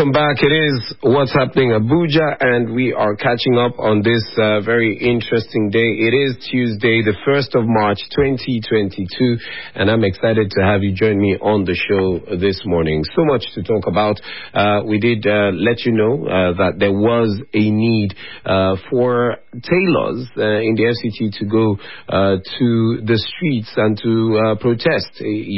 Welcome back. It is What's Happening Abuja, and we are catching up on this very interesting day. It is Tuesday, the 1st of March, 2022, and I'm excited to have you join me on the show this morning. So much to talk about. We did let you know that there was a need for tailors in the FCT to go to the streets and to protest,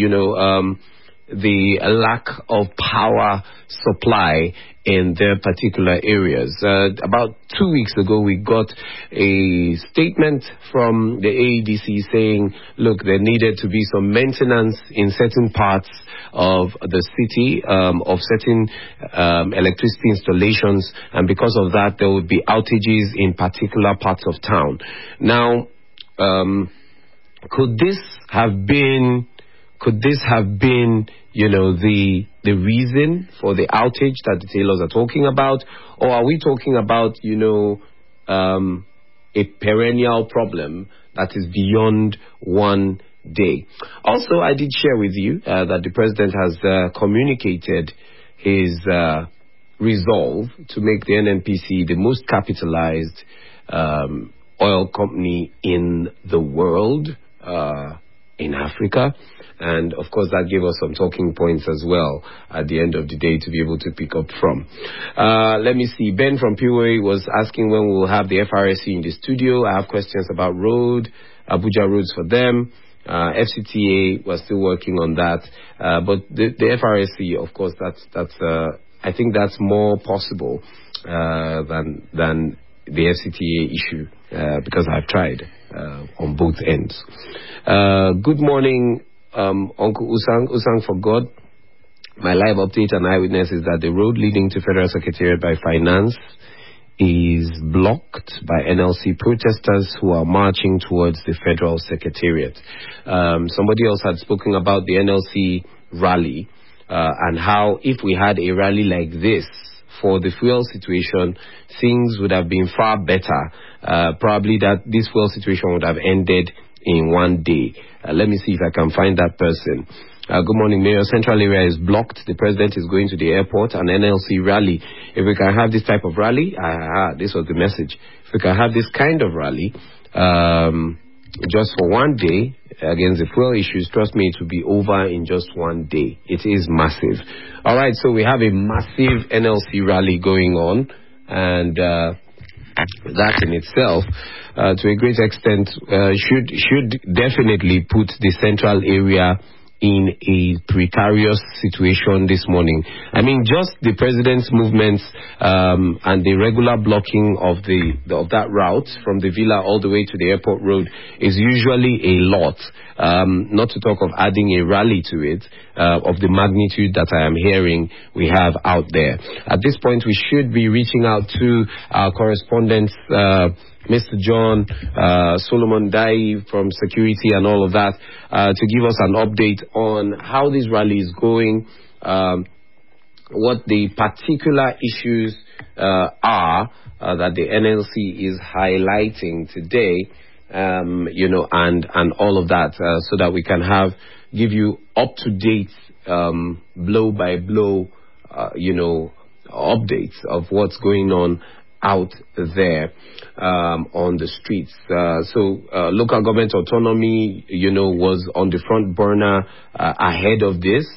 the lack of power supply in their particular areas. About 2 weeks ago, we got a statement from the AEDC saying, look, there needed to be some maintenance in certain parts of the city, of certain electricity installations, and because of that, there would be outages in particular parts of town. Now, could this have been, the reason for the outage that the tailors are talking about? Or are we talking about, a perennial problem that is beyond one day? Also, I did share with you that the president has communicated his resolve to make the NNPC the most capitalized oil company in the world, in Africa. And, of course, that gave us some talking points as well at the end of the day to be able to pick up from. Let me see. Ben from POA was asking when we'll have the FRSC in the studio. I have questions about Abuja roads for them. FCTA, we're still working on that. But the FRSC, of course, that's I think that's more possible than the FCTA issue because I've tried on both ends. Good morning. Uncle Usang for God. My live update and eyewitness is that the road leading to Federal Secretariat by Finance is blocked by NLC protesters who are marching towards the Federal Secretariat. Somebody else had spoken about the NLC rally and how if we had a rally like this for the fuel situation, things would have been far better. Probably that this fuel situation would have ended in one day. Let me see if I can find that person. Good morning, Mayor. Central area is blocked. The president is going to the airport. An NLC rally. If we can have this type of rally, this was the message. If we can have this kind of rally, just for one day against the fuel issues, trust me, it will be over in just one day. It is massive. All right, so we have a massive NLC rally going on, and that in itself, to a great extent, should definitely put the central area in a precarious situation this morning. I mean, just the president's movements and the regular blocking of that route from the villa all the way to the airport road is usually a lot. Not to talk of adding a rally to it of the magnitude that I am hearing we have out there. At this point, we should be reaching out to our correspondents, Mr. John Solomon Dai from security and all of that, to give us an update on how this rally is going, what the particular issues are that the NLC is highlighting today, and all of that, so that we can give you up-to-date, blow-by-blow, updates of what's going on out there on the streets. So local government autonomy, was on the front burner ahead of this.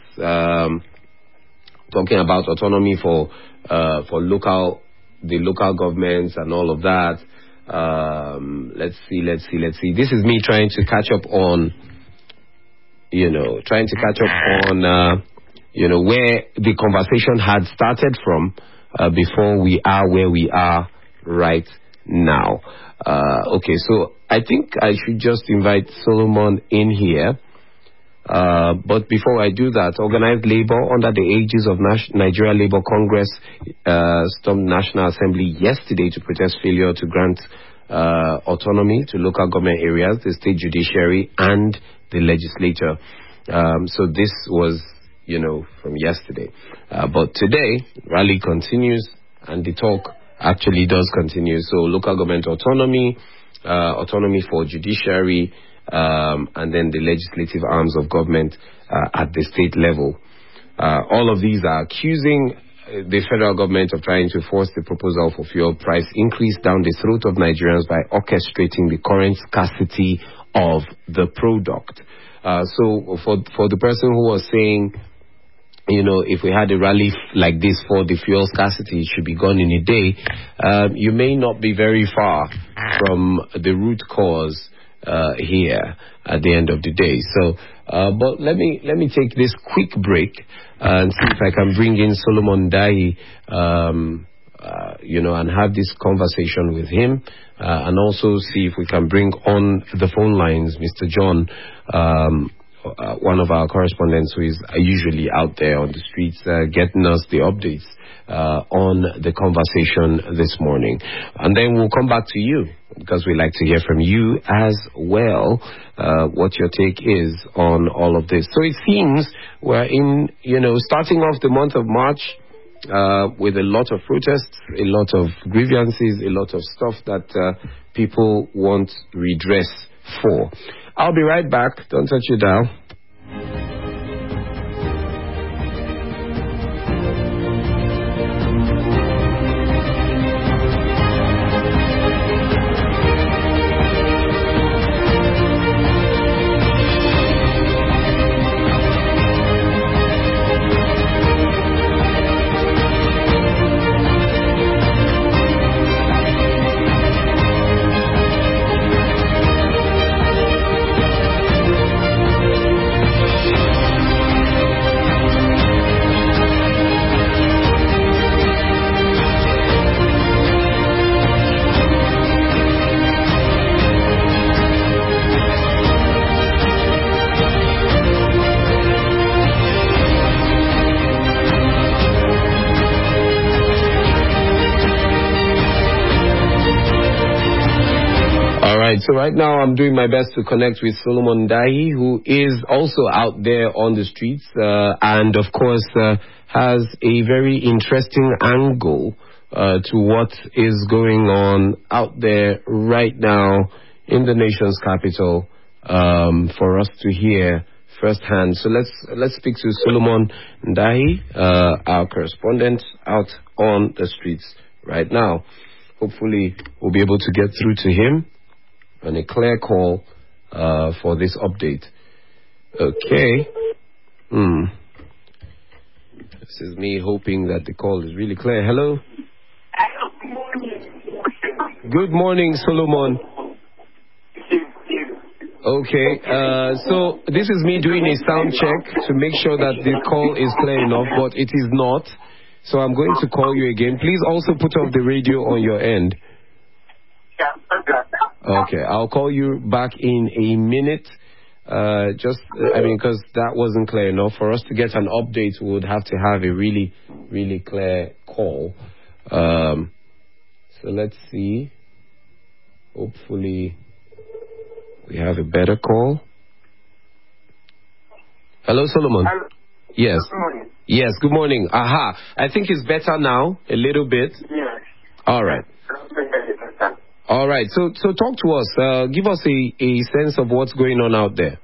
Talking about autonomy for the local governments and all of that. Let's see. This is me trying to catch up on, where the conversation had started from before we are where we are right now. Okay, so I think I should just invite Solomon in here. But before I do that, organized labor under the aegis of Nigeria Labour Congress stormed National Assembly yesterday to protest failure to grant autonomy to local government areas, the state judiciary, and the legislature. So this was, from yesterday. But today, rally continues, and the talk actually does continue. So local government autonomy, autonomy for judiciary, and then the legislative arms of government at the state level. All of these are accusing the federal government of trying to force the proposal for fuel price increase down the throat of Nigerians by orchestrating the current scarcity of the product. So for the person who was saying, if we had a rally like this for the fuel scarcity, it should be gone in a day, you may not be very far from the root cause here at the end of the day. So, but let me take this quick break and see if I can bring in Solomon Dahi, and have this conversation with him, and also see if we can bring on the phone lines Mr. John, one of our correspondents who is usually out there on the streets getting us the updates on the conversation this morning. And then we'll come back to you, because we like to hear from you as well, what your take is on all of this. So it seems we're in, starting off the month of March with a lot of protests, a lot of grievances, a lot of stuff that people want redress for. I'll be right back. Don't touch your dial. So right now I'm doing my best to connect with Solomon Dahi, who is also out there on the streets and, of course, has a very interesting angle to what is going on out there right now in the nation's capital for us to hear firsthand. So let's speak to Solomon Dahi, our correspondent out on the streets right now. Hopefully we'll be able to get through to him and a clear call for this update. Okay. This is me hoping that the call is really clear. Hello? Good morning, Solomon. Okay, so this is me doing a sound check to make sure that the call is clear enough, but it is not. So I'm going to call you again. Please also put off the radio on your end. Okay, I'll call you back in a minute. Because that wasn't clear enough. For us to get an update, we would have to have a really, really clear call. So let's see. Hopefully, we have a better call. Hello, Solomon. Hello. Yes. Good morning. Yes, good morning. Aha. I think it's better now, a little bit. Yes. All right. All right. So talk to us. Give us a sense of what's going on out there.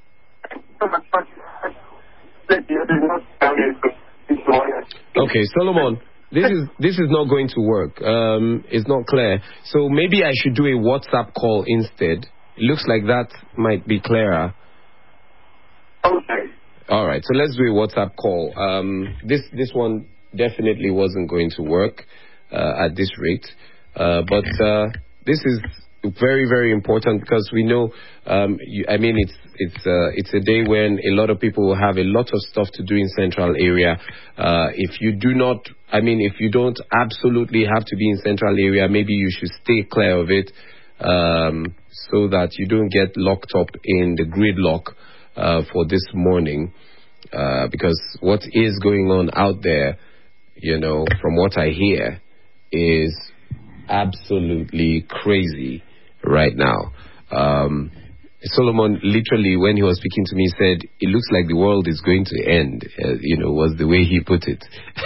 Okay, Solomon. This is not going to work. It's not clear. So maybe I should do a WhatsApp call instead. It looks like that might be clearer. Okay. All right. So let's do a WhatsApp call. This one definitely wasn't going to work at this rate. But this is very, very important because we know, it's a day when a lot of people will have a lot of stuff to do in central area. If you don't absolutely have to be in central area, maybe you should stay clear of it so that you don't get locked up in the gridlock for this morning. Because what is going on out there, from what I hear, is absolutely crazy right now. Solomon, literally, when he was speaking to me, said, it looks like the world is going to end, was the way he put it.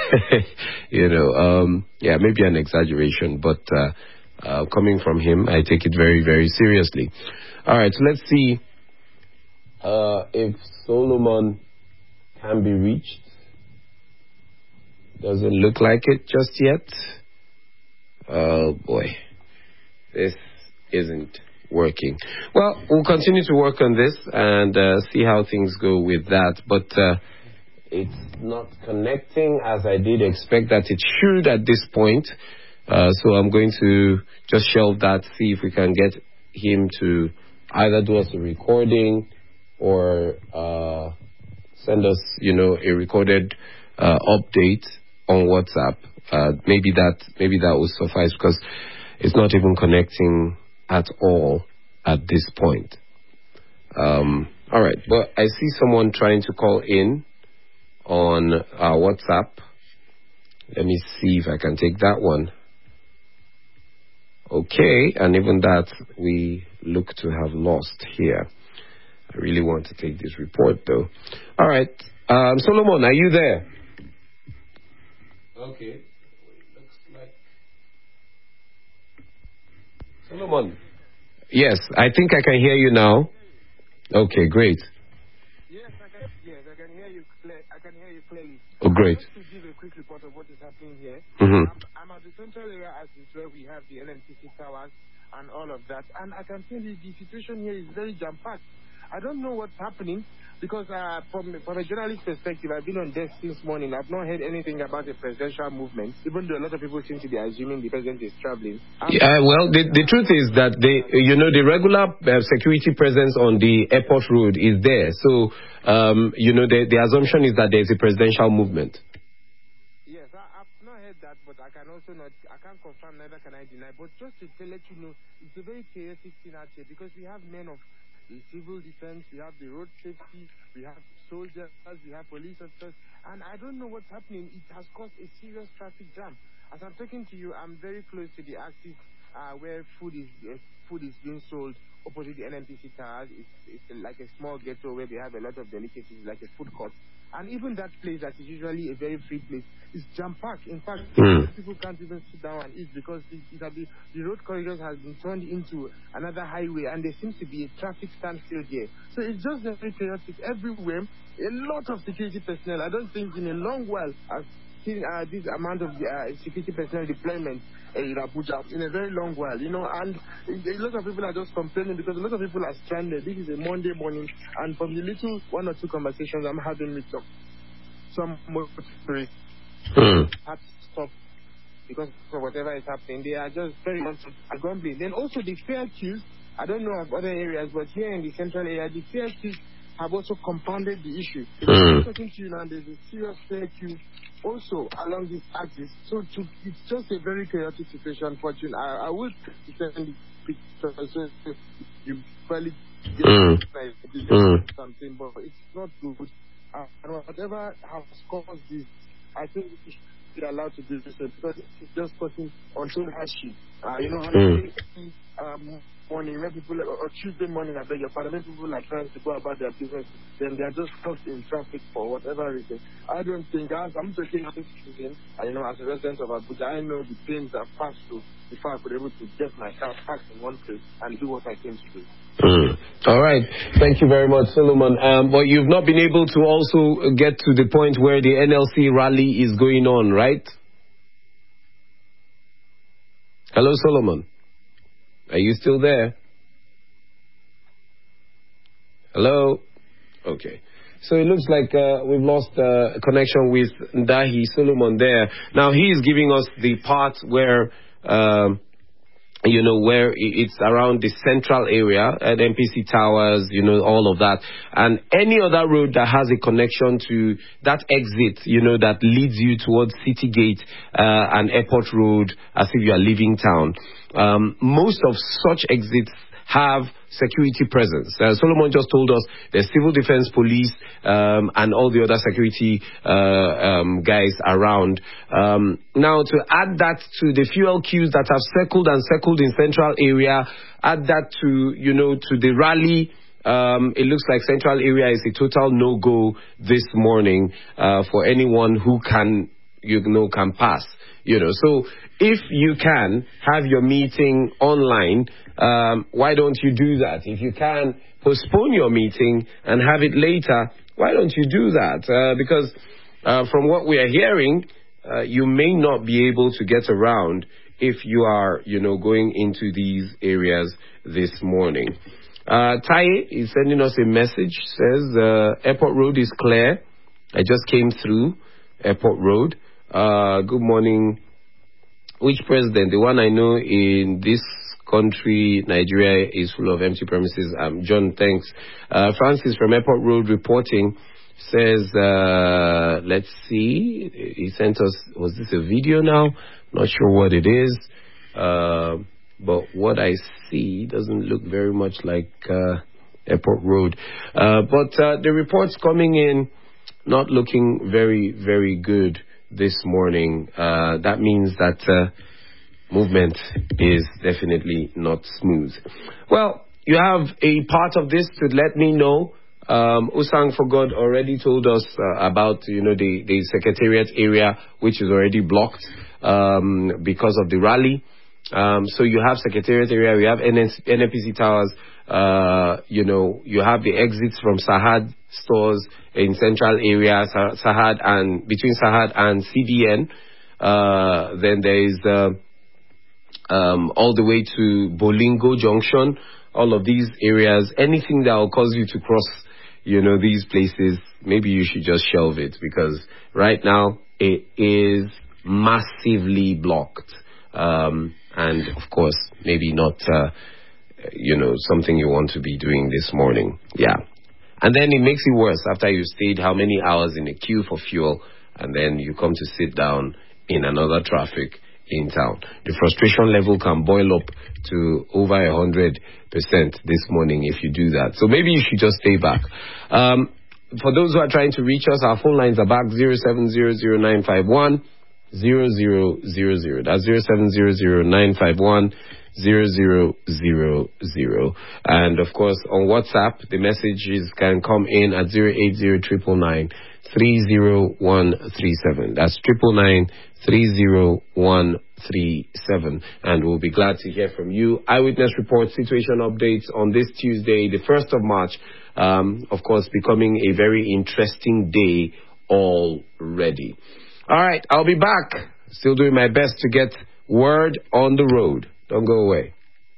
Maybe an exaggeration, but coming from him, I take it very, very seriously. All right, so let's see if Solomon can be reached. Doesn't look like it just yet. Oh boy, this isn't working. Well, we'll continue to work on this and see how things go with that. But it's not connecting as I did expect that it should at this point. So I'm going to just shelve that, see if we can get him to either do us a recording or send us, a recorded update on WhatsApp. Maybe that will suffice because it's not even connecting at all at this point. All right, but I see someone trying to call in on WhatsApp. Let me see if I can take that one. Okay, and even that we look to have lost here. I really want to take this report though. All right, Solomon, are you there? Okay, looks like Solomon. Yes, I think I can hear you now. Okay, great. Yes, I can hear you. I can hear you clearly. Oh, great. Just to give a quick report of what is happening here. Mm-hmm. I'm at the central area, as is where we have the NNPC towers and all of that. And I can tell you the situation here is very jam-packed. I don't know what's happening because from a journalist perspective, I've been on desk since morning. I've not heard anything about the presidential movement, even though a lot of people seem to be assuming the president is traveling. Well, the truth is that the regular security presence on the airport road is there. So, the assumption is that there's a presidential movement. Yes, I've not heard that, but I can't confirm, neither can I deny. But just to let you know, it's a very chaotic scene out here because we have men of the civil defense, we have the road safety, we have soldiers, we have police officers, and I don't know what's happening. It has caused a serious traffic jam. As I'm talking to you, I'm very close to the axis where food is being sold opposite the NNPC towers. It's like a small ghetto where they have a lot of delicacies, like a food court. And even that place that is usually a very free place is jam-packed. In fact, people can't even sit down and eat because the road corridors has been turned into another highway and there seems to be a traffic standstill here. So it's just very chaotic everywhere. A lot of security personnel. I don't think in a long while I've seen this amount of security personnel deployment in Abuja in a very long while, and a lot of people are just complaining because a lot of people are stranded. This is a Monday morning, and from the little one or two conversations I'm having with some motorists have to stop because of whatever is happening. They are just very grumbling. Then also the fare queues, I don't know of other areas, but here in the central area, the fare queues have also compounded the issue. Because I'm talking to you now, there's a serious fare queue also along this axis. So it's just a very chaotic situation, Fortune. I would send the picture so you probably get something, but it's not good. And whatever has caused this, I think we should be allowed to do this because it's just causing untold hardship. Morning, when people, or Tuesday morning, I beg your pardon, when people are trying to go about their business, then they are just stuck in traffic for whatever reason. I don't think, I'm talking this season, as a resident of Abuja, I know the pains I've passed through before I could be able to get my car parked in one place and do what I came to do. All right. Thank you very much, Solomon. But you've not been able to also get to the point where the NLC rally is going on, right? Hello, Solomon. Are you still there? Hello? Okay. So it looks like we've lost connection with Ndahi Solomon there. Now he is giving us the part where, where it's around the central area at NPC Towers, all of that. And any other road that has a connection to that exit, that leads you towards City Gate and Airport Road as if you are leaving town. Most of such exits have security presence. Solomon just told us there's civil defense, police, and all the other security guys around. Now, to add that to the fuel queues that have circled in central area, add that to, to the rally. It looks like central area is a total no-go this morning for anyone who can pass. So if you can have your meeting online, why don't you do that? If you can postpone your meeting and have it later, why don't you do that? Because from what we are hearing, you may not be able to get around if you are, going into these areas this morning. Taye is sending us a message, says Airport Road is clear. I just came through Airport Road. Good morning. Which president? The one I know in this country, Nigeria, is full of empty premises. John, thanks. Francis from Airport Road reporting says, let's see. He sent us, was this a video now? Not sure what it is. But what I see doesn't look very much like Airport Road. But the reports coming in not looking very, very good this morning. That means that movement is definitely not smooth. Well, you have a part of this to let me know. Usang for God already told us about, the Secretariat area, which is already blocked because of the rally. So you have Secretariat area, you have NNPC Towers, you have the exits from Sahad stores in central area, Sahad and between Sahad and CBN. Then there is all the way to Bolingo Junction. All of these areas, anything that will cause you to cross, these places, maybe you should just shelve it, because right now it is massively blocked. And of course, maybe not, something you want to be doing this morning. Yeah. And then it makes it worse after you stayed how many hours in a queue for fuel, and then you come to sit down in another traffic in town. The frustration level can boil up to over 100% this morning if you do that. So maybe you should just stay back. For those who are trying to reach us, our phone lines are back 0700951 0000. That's 0700951 0000. And of course on WhatsApp the messages can come in at 080 30137. That's 999 30137. And we'll be glad to hear from you. Eyewitness Report situation updates on this Tuesday, the 1st of March. Of course, becoming a very interesting day already. All right, I'll be back. Still doing my best to get word on the road. Don't go away.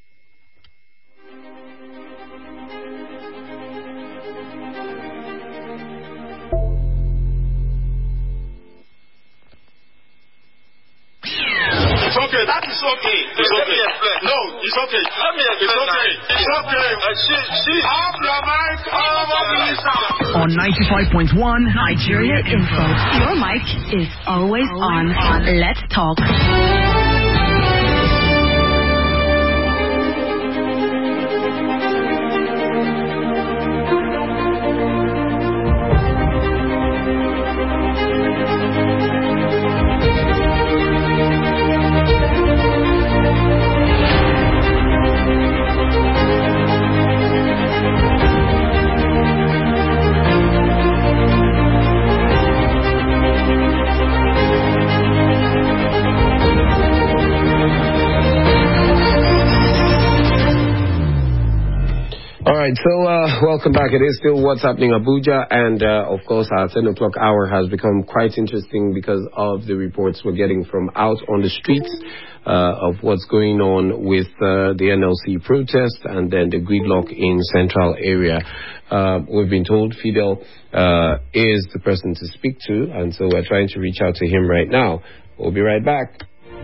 It's okay. That is okay. It's okay. No, it's okay. Let me explain. It's okay. She off your mic. On 95.1 Nigeria Info. Your mic is always on. Let's talk. So, welcome back. It is still What's Happening Abuja, and of course our 10 o'clock hour has become quite interesting because of the reports we're getting from out on the streets of what's going on with the NLC protest and then the gridlock in central area. We've been told Fidel is the person to speak to, and so we're trying to reach out to him right now. We'll be right back.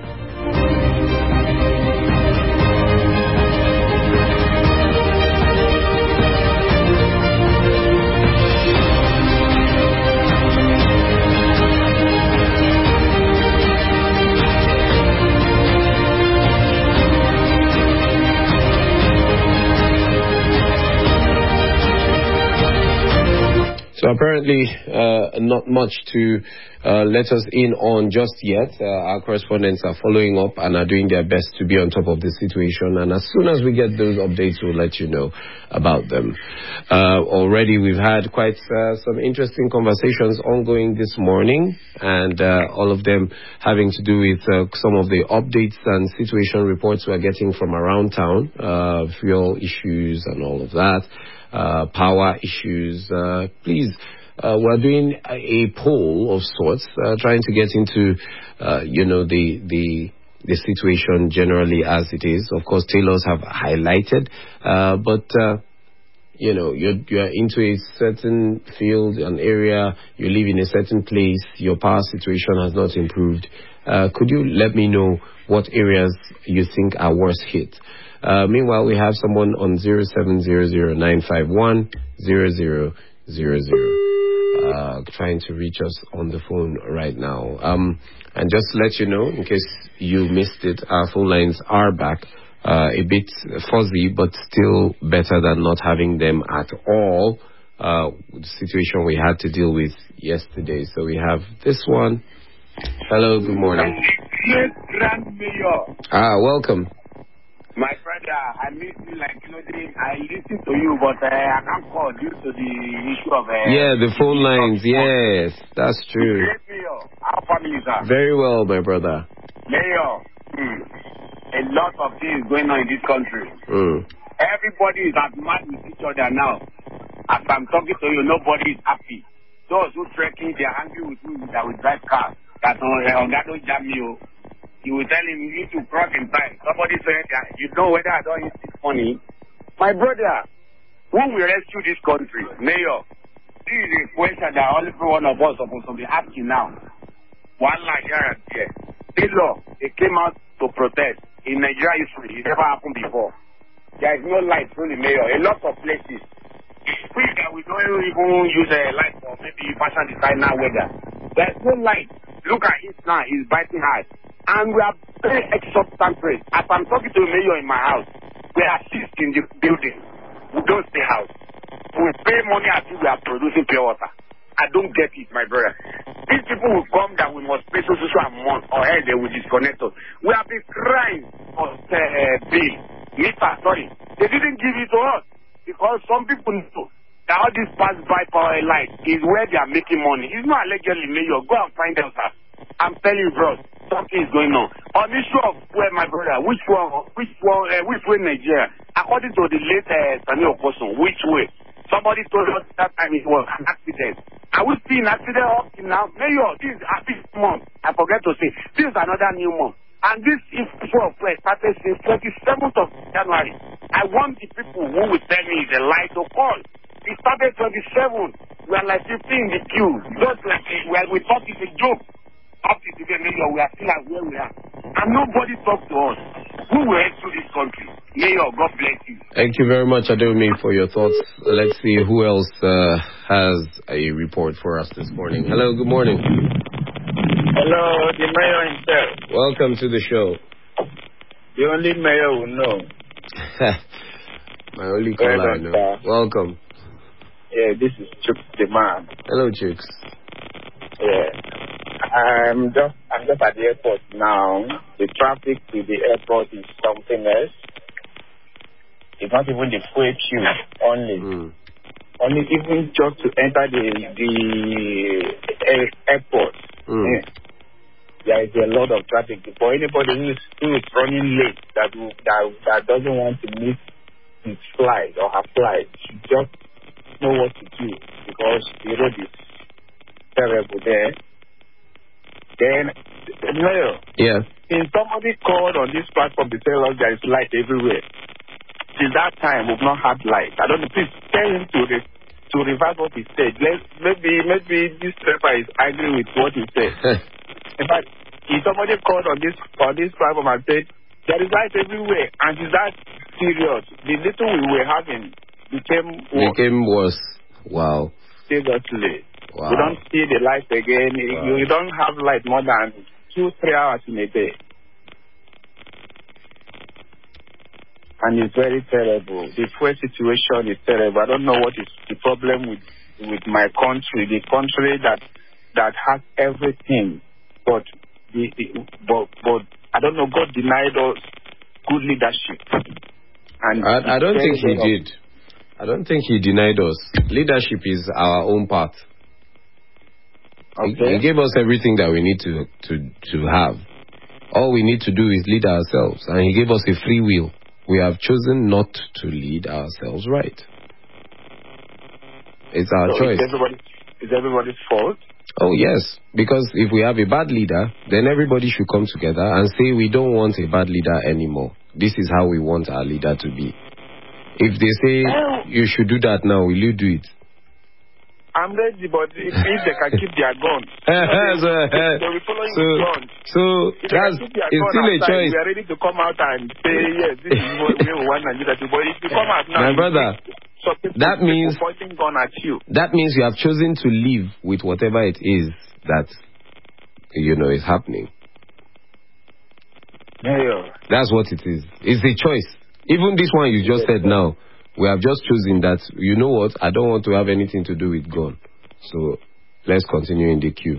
So apparently not much to let us in on just yet. Our correspondents are following up and are doing their best to be on top of the situation. And as soon as we get those updates, we'll let you know about them. Already we've had quite some interesting conversations ongoing this morning, and all of them having to do with some of the updates and situation reports we're getting from around town, fuel issues and all of that. power issues. Please, we're doing a poll of sorts, trying to get into, the situation generally as it is. Of course, tailors have highlighted, but you're into a certain field, an area, you live in a certain place, your power situation has not improved. Could you let me know what areas you think are worse hit? Meanwhile, we have someone on 0700-951-0000 trying to reach us on the phone right now. And just to let you know, in case you missed it, our phone lines are back. A bit fuzzy, but still better than not having them at all. The situation we had to deal with yesterday. So we have this one. Hello, good morning. Welcome. My brother, I miss you I listen to you, but I can't call due to the issue of... the phone lines, yes, that's true. Our family, sir. Very well, my brother. Mayor, a lot of things going on in this country. Everybody is as mad with each other now. As I'm talking to you, nobody is happy. Those who trekking, they are angry with me that we drive cars. That don't jam you. You will tell him you need to cross in time. Somebody said, you know whether I don't use this money. My brother, who will rescue this country? Mayor, this is a question that only one of us is supposed to be asking now. One line here and there. Taylor, they came out to protest. In Nigeria history, it never happened before. There is no light through the mayor. A lot of places. We don't even use a light for maybe fashion designer weather. There's no light. Look at it now. It's biting hard. And we are very exorbitant rates. As I'm talking to the mayor in my house, we are assist in the building. We don't stay house. We pay money as if we are producing pure water. I don't get it, my brother. These people will come that we must pay so a month or else they will disconnect us. We have been crying for bill. They didn't give it to us because some people know that all this pass by power line is where they are making money. It's not allegedly mayor. Go and find out, sir. I'm telling you, bro, something is going on. On the issue of where, my brother, which way Nigeria? According to the late Sani Okosun, which way? Somebody told us that time it was an accident. Are we seeing accident up to now? Mayor, this is this month. I forget to say, this is another new month. And this issue of started since 27th of January. I want the people who will tell me the lie to call. It started 27th. We are like 15 in the queue. Just like we thought it's a joke. Up to today, Mayor, we are still at where we are. And nobody talks to us. Who will head to this country? Mayor, God bless you. Thank you very much, Adeomi, for your thoughts. Let's see who else has a report for us this morning. Hello, good morning. Hello, the mayor himself. Welcome to the show. The only mayor will know. My only caller, I know. Welcome. Yeah, this is Chooks the man. Hello, Chooks. Yeah. I'm just at the airport now. The traffic to the airport is something else. It's not even the full queue only. Only even just to enter the airport. There is a lot of traffic. For anybody who is running late that doesn't want to miss his flight or her flight, should just know what to do because the road is terrible there. Then, Mayor, if somebody called on this platform to tell us there is light everywhere, till that time we've not had light. I don't know, please tell him to revise what he said. Maybe this driver is angry with what he said. In fact, if somebody called on this platform and said there is light everywhere, and is that serious? The little we were having became worse. Wow. Seriously. Wow. You don't see the light again. Wow. You don't have light more than 2-3 hours in a day. And it's very terrible. The fuel situation is terrible. I don't know what is the problem with my country. The country that has everything. But I don't know, God denied us good leadership. And I don't think he did. I don't think he denied us. Leadership is our own path. Okay. He gave us everything that we need to have. All we need to do is lead ourselves. And he gave us a free will. We have chosen not to lead ourselves right. It's our choice. It's everybody's fault? Oh, yes. Because if we have a bad leader, then everybody should come together and say we don't want a bad leader anymore. This is how we want our leader to be. If they say you should do that now, will you do it? I'm ready, but if they can keep their gun, they'll be following the gun. So that's it's still a choice. We are ready to come out and say, yes, this is what we want Nigeria to do. But if you come out now, my brother, that means pointing gun at you. That means you have chosen to live with whatever it is that is happening. Yeah. That's what it is. It's a choice. Even this one you just said now. We have just chosen that, you know what, I don't want to have anything to do with gun. So, let's continue in the queue.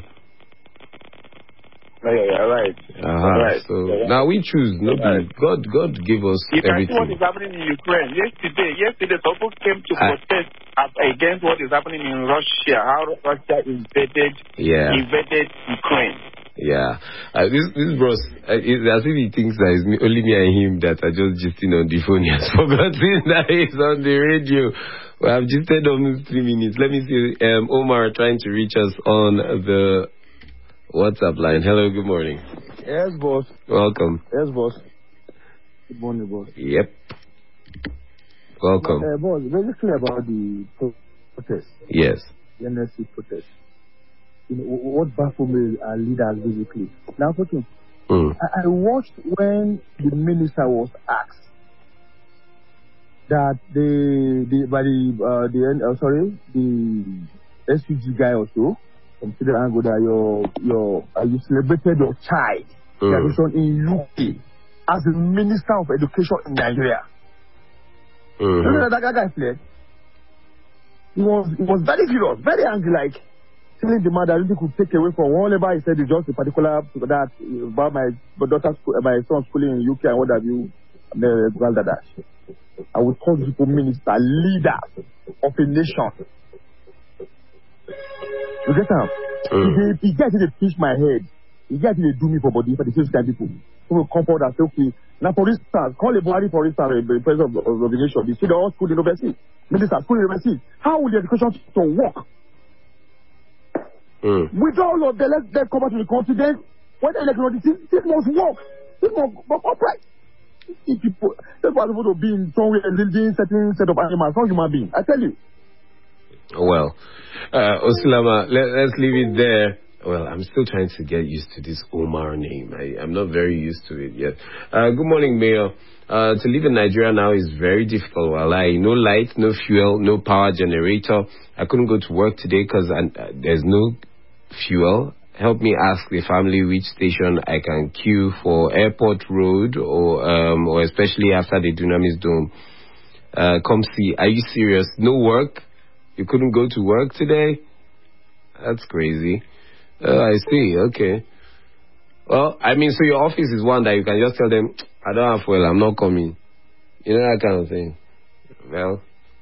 Yeah, right. Right. So, now we choose. Nobody. God gave us everything. You can see what is happening in Ukraine. Yesterday, people came to protest against what is happening in Russia. How Russia invaded Ukraine. Yeah. This bros, it's as if he thinks that it's only me and him that are just gisting on the phone. He has forgotten that he's on the radio. Well, I've gisted almost 3 minutes. Let me see. Omar trying to reach us on the WhatsApp line. Hello, good morning. Yes, boss. Welcome. Yes, boss. Good morning, boss. Yep. Welcome. Boss, basically about the protest. Yes. The NSC protest. What baffled me are leaders basically. Now, I watched when the minister was asked that the SUG guy also consider angle that you celebrated your child graduation in UK as the Minister of Education in Nigeria. Remember that guy fled? He was very furious, very angry, like telling the man that anything could take away from whatever he said is just a particular that about my daughter's my son's schooling in UK and what have you. I would call people minister, leader of a nation. You get him? He gets to pitch my head. He gets to do me for body for the same kind of people. Who will come forward and say, okay, now for instance, call a body for instance, the president of the nation, they see the all school in overseas. Minister, school in overseas. How will the education system work? With all of the let's come back to the confidence, when the electronic this must work. This must upright. If people, that's why people to be in somewhere and living certain set of animals, not human beings. I tell you. Well, Osilama, let's leave it there. Well, I'm still trying to get used to this Omar name. I'm not very used to it yet. Good morning, Mayor. To live in Nigeria now is very difficult. No light, no fuel, no power generator. I couldn't go to work today because there's no fuel. Help me ask the family which station I can queue for Airport Road or especially after the Dunamis Dome. Come see. Are you serious? No work? You couldn't go to work today? That's crazy. I see. Okay. Well, I mean, so your office is one that you can just tell them, I don't have fuel, I'm not coming. You know, that kind of thing. Well,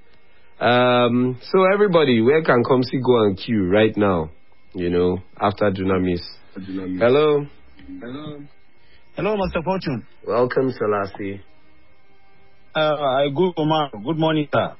so everybody, where can Komsi go and queue right now? You know, after Dunamis. Hello. Hello, Mr. Fortune. Welcome, Selassie. Good morning, sir.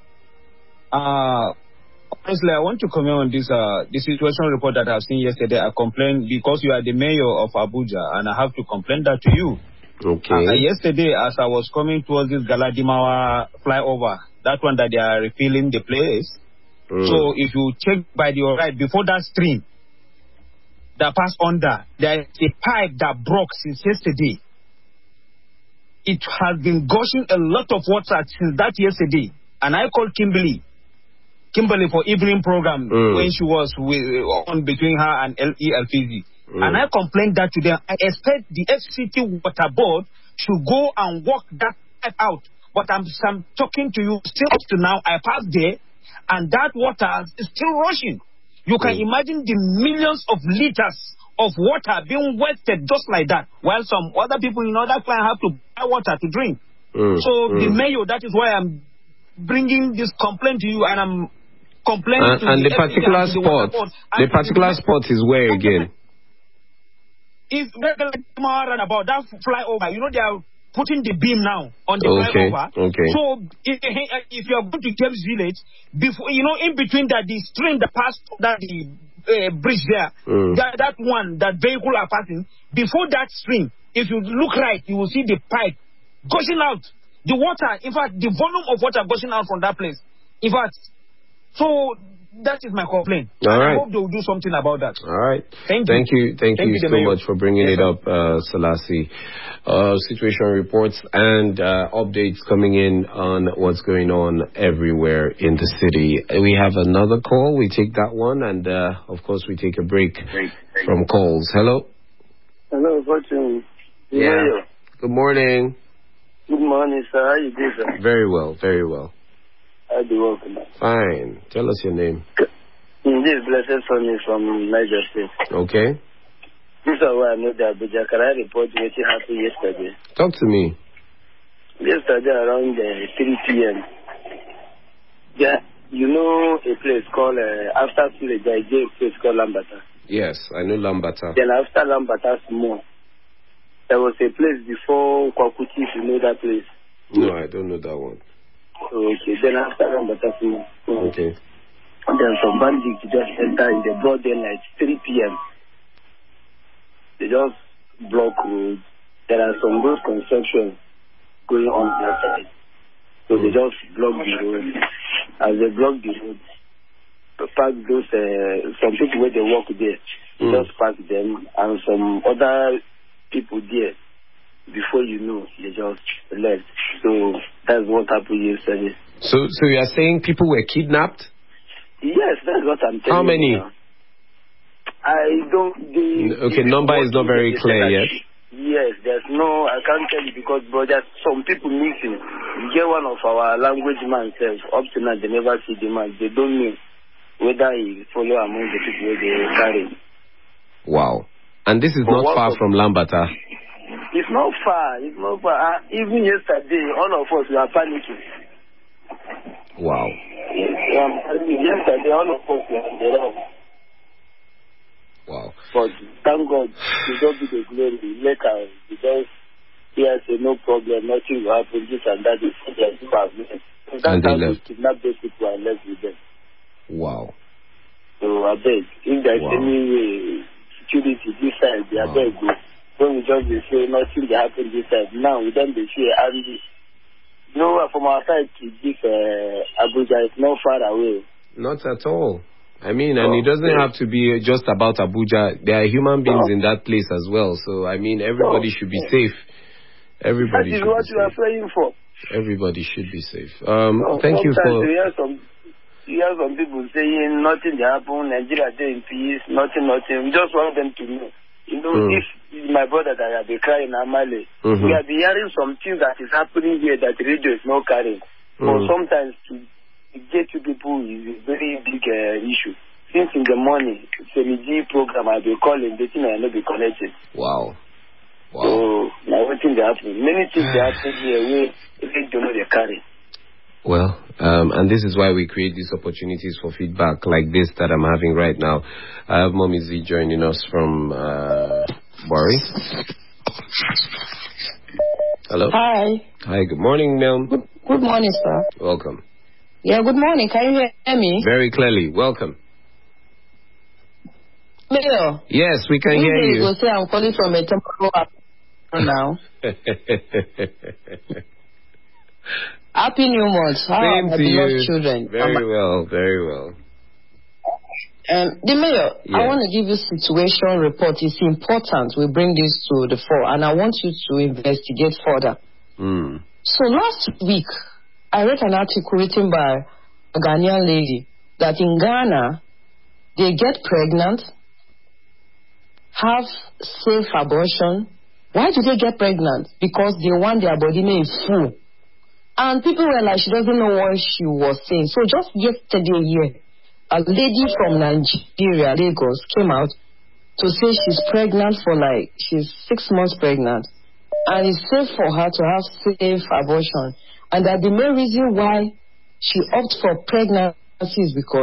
Honestly, I want to comment on this the situation report that I've seen yesterday. I complained because you are the mayor of Abuja, and I have to complain that to you. Okay. Yesterday, as I was coming towards this Galadimawa flyover, that one that they are refilling the place. So if you check by your right, before that stream that passed under, there is a pipe that broke since yesterday. It has been gushing a lot of water since that yesterday. And I called Kimberly for evening program when she was on between her and LELPZ. And I complained that to them. I expect the FCT Water Board should go and work that out. But I'm talking to you, still up to now, I passed there, and that water is still rushing. You can imagine the millions of liters of water being wasted just like that, while some other people in other clients have to buy water to drink. The mayor, that is why I'm bringing this complaint to you, and I'm complaining to and the particular spot. The particular spot is where again? If about that flyover, you know, putting the beam now on the flyover. Okay. So if you are going to James Village, before in between that the stream that passed that the bridge there, that one that vehicle are passing, before that stream, if you look right, you will see the pipe gushing out. The water, in fact, the volume of water gushing out from that place. In fact, so that is my complaint. All right. I hope they will do something about that. All right. Thank you so much for bringing it up, Selassie. Situation reports and updates coming in on what's going on everywhere in the city. We have another call. We take that one, and of course we take a break from calls. Hello. Hello, Fortune. Yeah. Good morning. Good morning, sir. How you doing, sir? Very well, very well. How do you welcome? Fine. Tell us your name. This Blessed Sonny from Niger State. Okay. This is why I know that Abuja. Can I report what happened yesterday? Talk to me. Yesterday around 3 p.m. Yeah, you know a place called, after Village, there is a place called Lambata. Yes, I know Lambata. Then after Lambata, more. There was a place before Kwakuti, if you know that place. No, I don't know that one. Okay, then after Lambata, more. Okay. And then some bandits just enter in the broad daylight, 3 p.m. They just block roads. There are some road construction going on that side. So they just block the road. As they block the road, park those, some people where they work there, just park them, and some other people there, before you know, they just left. So that's what happened yesterday. So you are saying people were kidnapped? Yes, that's what I'm telling you. How many? Now. I don't... Okay, number is not very clear yet. Yes, there's no... I can't tell you because, bro, there's some people missing. You get one of our language man says, up to now, they never see the man. They don't know whether he follow among the people where they carry. Wow. And this is not far from Lambata. It's not far. It's not far. Even yesterday, all of us were panicking. Wow. Yesterday, all of us were around. Wow. But thank God, we don't do the glory. Later, we just say no problem, nothing will happen, this and that. And they left. Kidnap those people and left with them. Wow. So I beg, if there's any way, security this side, I beg you. When we just say nothing will happen this side, now we don't say, and you know, from our side to this Abuja, it's not far away. Not at all. I mean, and it doesn't have to be just about Abuja. There are human beings in that place as well. So, I mean, everybody should be safe. Everybody should be safe. That is what you are praying for. Everybody should be safe. Thank you for... You hear some people saying nothing happened, Nigeria is in peace, nothing. We just want them to know. You know, if my brother that I be crying Amale, we have been hearing some things that is happening here that radio is not carrying. But sometimes to get to people is a very big issue. Since in the morning, CMG program I be calling, the thing I not be connected. Wow. So now what things happen? Many things they happen here where they don't know they carry. Well, and this is why we create these opportunities for feedback like this that I'm having right now. I have Mommy Z joining us from Bury. Hello. Hi. Hi, good morning, ma'am. Good morning, sir. Welcome. Yeah, good morning. Can you hear me? Very clearly. Welcome. Mayor. Yes, we can hear you. Go say I'm calling from a temporal now. Happy New Month. Same to you. Children. Very well, very well. The mayor, I want to give you situation report. It's important we bring this to the fore, and I want you to investigate further. So last week, I read an article written by a Ghanaian lady that in Ghana, they get pregnant, have safe abortion. Why do they get pregnant? Because they want their body made full. And people were like, she doesn't know what she was saying. So just yesterday here, a lady from Nigeria, Lagos, came out to say she's pregnant she's 6 months pregnant. And it's safe for her to have safe abortion. And that the main reason why she opted for pregnancy is because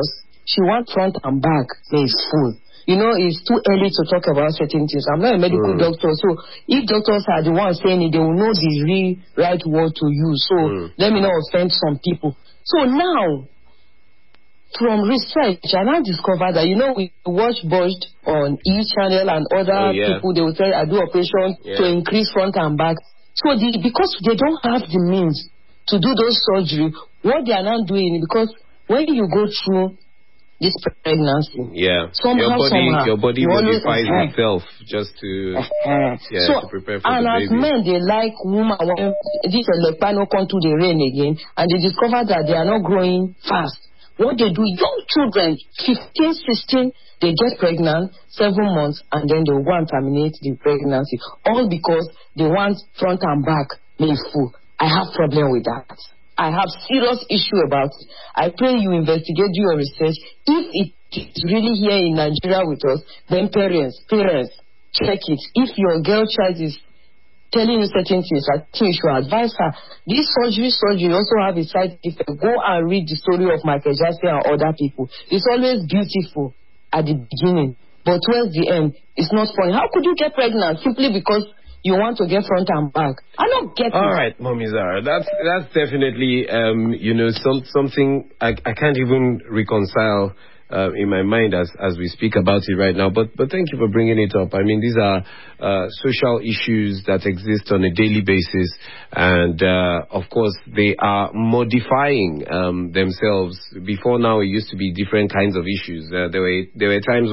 she wants front and back. It's full. It's too early to talk about certain things. I'm not a medical doctor, so if doctors are the ones saying it, they will know the right word to use. So let me not offend some people. So now, from research, I now discovered that, we watch Burst on E! Channel and other people, they will say, I do operation to increase front and back. So because they don't have the means to do those surgery, what they are now doing, because when you go through this pregnancy, somehow your body modifies itself just to to prepare for the baby. And as men, they like women when this elecpano come to the rain again, and they discover that they are not growing fast. What they do, young children, 15, 16, they get pregnant, 7 months, and then they want to terminate the pregnancy, all because they want front and back made full. I have problem with that. I have serious issue about it. I pray you investigate, do your research. If it is really here in Nigeria with us, then parents, check it. If your girl child is telling you certain things, I think you should advise her. This surgery also have a side effect. Go and read the story of Michael Jackson and other people. It's always beautiful at the beginning, but towards the end, it's not funny. How could you get pregnant simply because you want to get front and back? I don't get it. All right, Mommy Zara, that's definitely something I can't even reconcile in my mind as we speak about it right now. But thank you for bringing it up. I mean, these are social issues that exist on a daily basis, and of course they are modifying themselves. Before now, it used to be different kinds of issues. There were times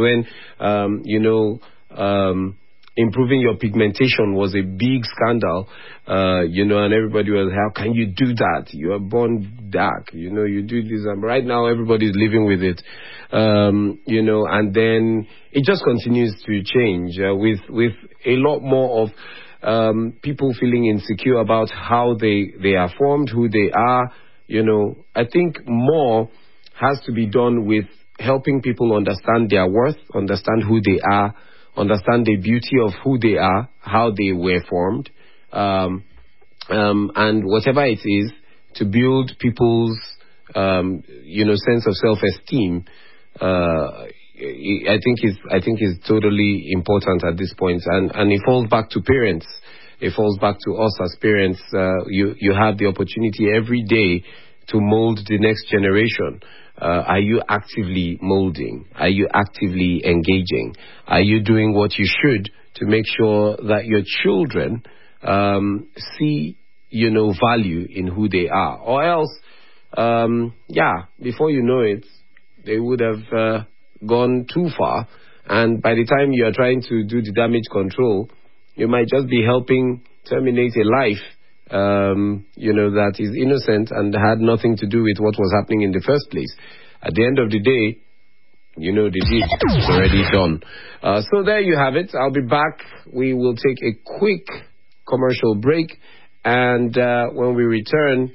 when improving your pigmentation was a big scandal, and everybody was, how can you do that? You are born dark, you do this. And right now, everybody's living with it, and then it just continues to change with a lot more of people feeling insecure about how they are formed, who they are. I think more has to be done with helping people understand their worth, understand who they are, understand the beauty of who they are, how they were formed, and whatever it is, to build people's, sense of self-esteem. I think is totally important at this point, and it falls back to parents. It falls back to us as parents. You have the opportunity every day to mold the next generation. Are you actively molding? Are you actively engaging? Are you doing what you should to make sure that your children see, value in who they are? Or else, before you know it, they would have gone too far. And by the time you are trying to do the damage control, you might just be helping terminate a life that is innocent and had nothing to do with what was happening in the first place. At the end of the day, the deed is already done. So there you have it. I'll be back. We will take a quick commercial break, and when we return,